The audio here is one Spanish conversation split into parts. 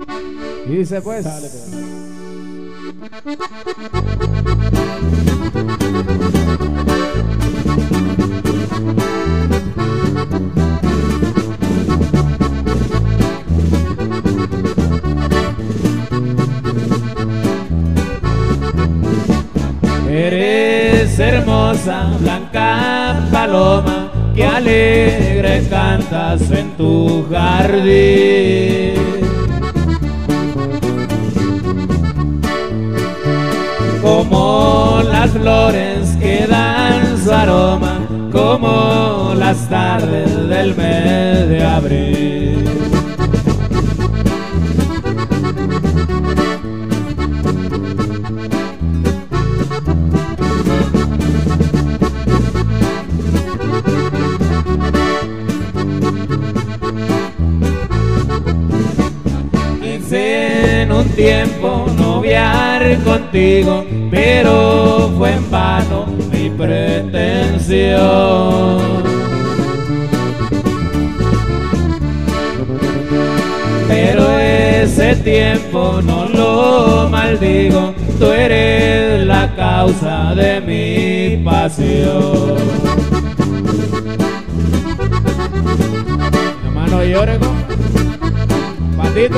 Y dice pues. Dale, pues. Eres hermosa, blanca paloma, que alegre cantas en tu jardín. Como las flores que dan su aroma, como las tardes del mes de abril. Quise en un tiempo noviar contigo, pero fue en vano mi pretensión. Pero ese tiempo no lo maldigo, tú eres la causa de mi pasión. Hermano, llore, Patito.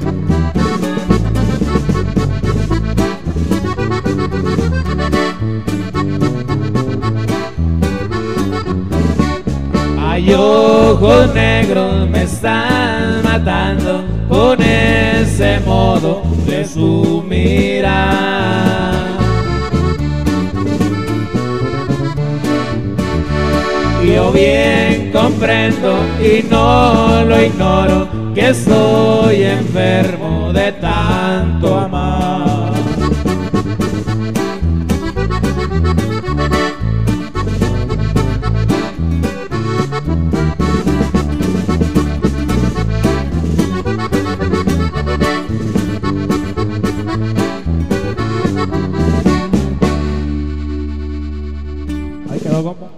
Ay, ojos negros me están matando con ese modo de su mirar. Yo bien comprendo y no lo ignoro, que estoy enfermo de tanto amar. Ahí quedó, compa.